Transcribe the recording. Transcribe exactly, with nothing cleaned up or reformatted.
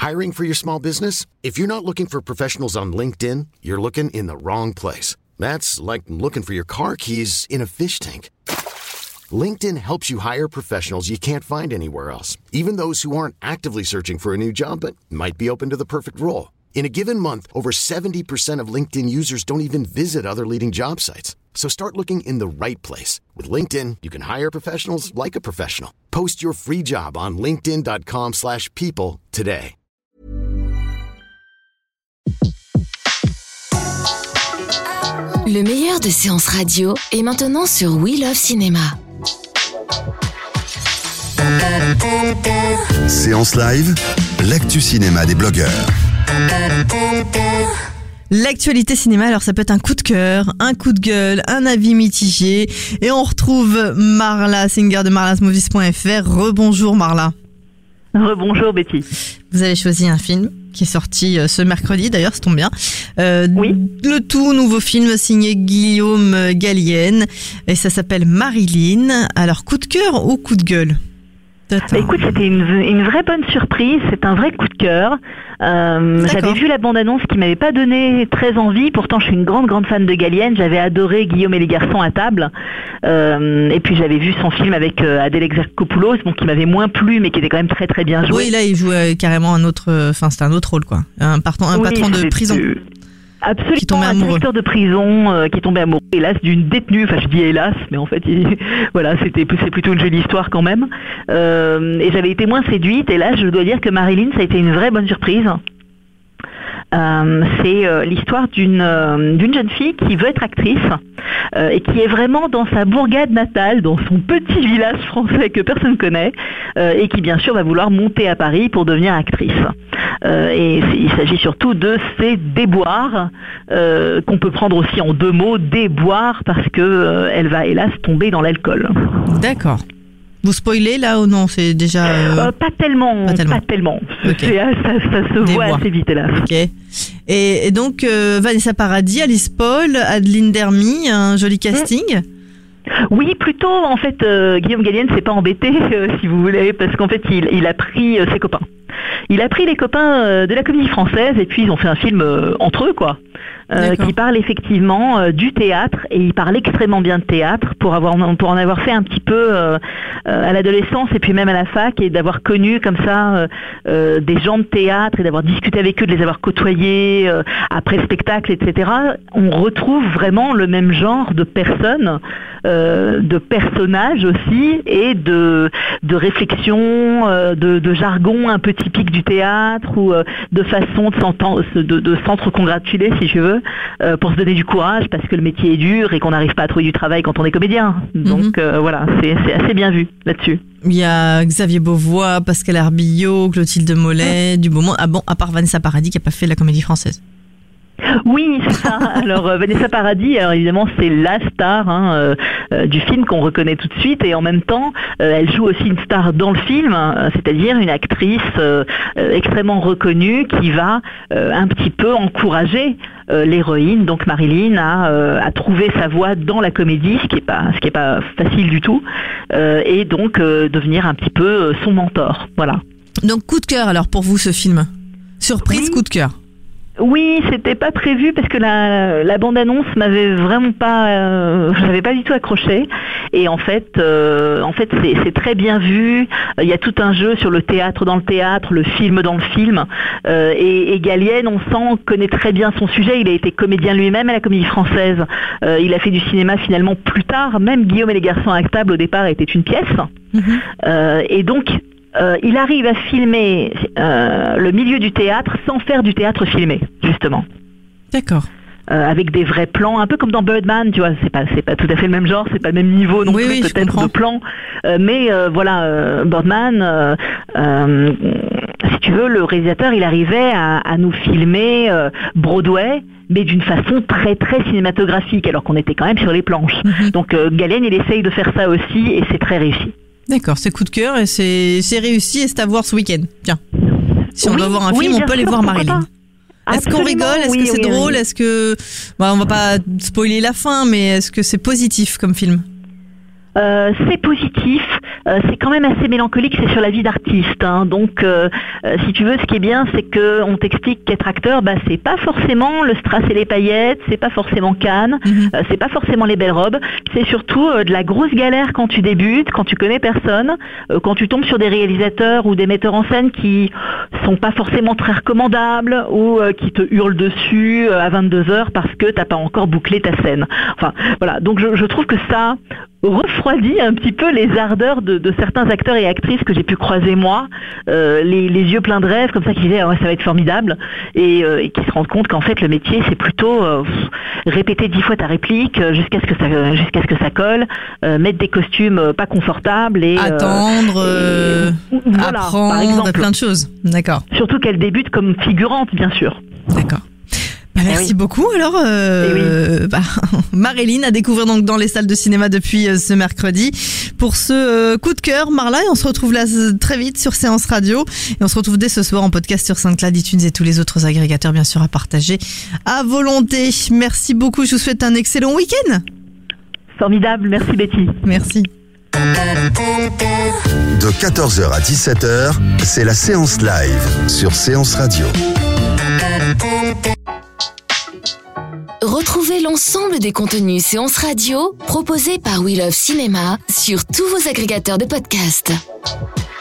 Hiring for your small business? If you're not looking for professionals on LinkedIn, you're looking in the wrong place. That's like looking for your car keys in a fish tank. LinkedIn helps you hire professionals you can't find anywhere else, even those who aren't actively searching for a new job but might be open to the perfect role. In a given month, over seventy percent of LinkedIn users don't even visit other leading job sites. So start looking in the right place. With LinkedIn, you can hire professionals like a professional. Post your free job on linkedin dot com slash people today. Le meilleur de séances radio est maintenant sur We Love Cinéma. Séance live, l'actu cinéma des blogueurs. L'actualité cinéma, alors ça peut être un coup de cœur, un coup de gueule, un avis mitigé. Et on retrouve Marla Singer de marlas movies point f r. Rebonjour Marla. Rebonjour Betty. Vous avez choisi un film qui est sorti ce mercredi, d'ailleurs ça tombe bien. Euh, oui. Le tout nouveau film signé Guillaume Gallienne et ça s'appelle Marilyn. Alors coup de cœur ou coup de gueule? Bah, écoute, c'était une, une vraie bonne surprise, c'est un vrai coup de cœur. Euh, j'avais vu la bande-annonce qui m'avait pas donné très envie, pourtant je suis une grande grande fan de Gallienne, j'avais adoré Guillaume et les garçons à table, euh, et puis j'avais vu son film avec euh, Adèle Exarchopoulos, bon, qui m'avait moins plu mais qui était quand même très très bien joué. Oui, là il jouait carrément un autre, enfin c'était un autre rôle quoi, un, patron, un oui, patron de prison. Euh... Absolument, un directeur de prison euh, qui est tombé amoureux, hélas, d'une détenue. Enfin, je dis hélas, mais en fait, il, voilà, c'était c'est plutôt une jolie histoire quand même. Euh, et j'avais été moins séduite. Et là, je dois dire que Marilyn, ça a été une vraie bonne surprise. Euh, c'est euh, l'histoire d'une euh, d'une jeune fille qui veut être actrice euh, et qui est vraiment dans sa bourgade natale, dans son petit village français que personne connaît, euh, et qui bien sûr va vouloir monter à Paris pour devenir actrice. Euh, et il s'agit surtout de ces déboires euh, qu'on peut prendre aussi en deux mots, déboires, parce que euh, elle va hélas tomber dans l'alcool. D'accord. Vous spoilez là ou non? C'est déjà euh... Euh, pas tellement, pas tellement. Pas tellement. Okay. C'est, ça, ça se Des voit voix. assez vite hélas. Ok. Et, et donc euh, Vanessa Paradis, Alice Paul, Adeline Dermy, un joli casting. Mmh. Oui, plutôt en fait euh, Guillaume Gallienne s'est pas embêté euh, si vous voulez, parce qu'en fait il, il a pris euh, ses copains. Il a pris les copains euh, de la Comédie Française et puis ils ont fait un film euh, entre eux quoi. Euh, qui parle effectivement euh, du théâtre, et il parle extrêmement bien de théâtre pour avoir pour en avoir fait un petit peu euh, euh, à l'adolescence et puis même à la fac, et d'avoir connu comme ça euh, euh, des gens de théâtre et d'avoir discuté avec eux, de les avoir côtoyés euh, après spectacle, et cetera. On retrouve vraiment le même genre de personnes, euh, de personnages aussi, et de de réflexion, euh, de, de jargon un peu typique du théâtre, ou euh, de façon de, s'entendre, de, de s'entre-congratuler si je veux. Euh, pour se donner du courage parce que le métier est dur et qu'on n'arrive pas à trouver du travail quand on est comédien. Donc mm-hmm. euh, voilà, c'est, c'est assez bien vu là-dessus. Il y a Xavier Beauvois, Pascal Arbillot, Clotilde Mollet, mmh. du beau monde. Ah bon, à part Vanessa Paradis qui n'a pas fait la Comédie Française. Oui, c'est ça. Alors euh, Vanessa Paradis, alors évidemment c'est la star hein, euh, euh, du film qu'on reconnaît tout de suite, et en même temps euh, elle joue aussi une star dans le film, hein, c'est-à-dire une actrice euh, euh, extrêmement reconnue qui va euh, un petit peu encourager euh, l'héroïne, donc Marilyn, à, euh, à trouver sa voie dans la comédie, ce qui est pas ce qui est pas facile du tout, euh, et donc euh, devenir un petit peu euh, son mentor. Voilà. Donc coup de cœur alors pour vous ce film. Surprise, oui. Coup de cœur. Oui, c'était pas prévu parce que la, la bande-annonce m'avait vraiment pas, euh, j'avais pas du tout accroché. Et en fait, euh, en fait, c'est, c'est très bien vu. Il y a tout un jeu sur le théâtre dans le théâtre, le film dans le film. Euh, et, et Gallienne, on sent, connaît très bien son sujet. Il a été comédien lui-même à la Comédie Française. Euh, il a fait du cinéma finalement plus tard. Même Guillaume et les garçons à table au départ était une pièce. Mm-hmm. Euh, et donc. Euh, il arrive à filmer euh, le milieu du théâtre sans faire du théâtre filmé, justement. D'accord. Euh, avec des vrais plans, un peu comme dans Birdman, tu vois, c'est pas c'est pas tout à fait le même genre, c'est pas le même niveau non oui, plus oui, peut-être de plan, euh, mais euh, voilà, euh, Birdman, euh, euh, si tu veux, le réalisateur il arrivait à, à nous filmer euh, Broadway, mais d'une façon très très cinématographique, alors qu'on était quand même sur les planches. Mm-hmm. Donc euh, Gallienne il essaye de faire ça aussi et c'est très réussi. D'accord, c'est coup de cœur et c'est, c'est réussi et c'est à voir ce week-end. Tiens, si on oui, doit voir un oui, film, on peut sûr, aller voir Marilyn. Est-ce Absolument, qu'on rigole? Est-ce oui, que c'est oui, drôle? oui. Est-ce que... Bah, on va pas spoiler la fin, mais est-ce que c'est positif comme film? Euh, c'est positif, euh, c'est quand même assez mélancolique, c'est sur la vie d'artiste. Hein. Donc, euh, euh, si tu veux, ce qui est bien, c'est que on t'explique qu'être acteur, bah, c'est pas forcément le strass et les paillettes, c'est pas forcément Cannes, mmh. euh, c'est pas forcément les belles robes, c'est surtout euh, de la grosse galère quand tu débutes, quand tu connais personne, euh, quand tu tombes sur des réalisateurs ou des metteurs en scène qui sont pas forcément très recommandables ou euh, qui te hurlent dessus euh, à vingt-deux heures parce que t'as pas encore bouclé ta scène. Enfin, voilà. Donc, je, je trouve que ça refroidit un petit peu les ardeurs de, de certains acteurs et actrices que j'ai pu croiser moi, euh, les, les yeux pleins de rêves comme ça qui disaient ah ouais, ça va être formidable et, euh, et qui se rendent compte qu'en fait le métier c'est plutôt euh, répéter dix fois ta réplique jusqu'à ce que ça jusqu'à ce que ça colle, euh, mettre des costumes pas confortables et attendre, euh, et, voilà, apprendre, par exemple, plein de choses. D'accord. Surtout qu'elle débute comme figurante bien sûr. D'accord. Bah, merci eh oui. beaucoup. Alors, euh, oui. bah, Marilyn à découvrir donc dans les salles de cinéma depuis euh, ce mercredi pour ce euh, coup de cœur, Marla. Et on se retrouve là très vite sur Séance Radio. Et on se retrouve dès ce soir en podcast sur SoundCloud, iTunes et tous les autres agrégateurs, bien sûr, à partager à volonté. Merci beaucoup. Je vous souhaite un excellent week-end. Formidable. Merci Betty. Merci. De quatorze heures à dix-sept heures, c'est la séance live sur Séance Radio. Retrouvez l'ensemble des contenus Séance Radio proposés par We Love Cinéma sur tous vos agrégateurs de podcasts.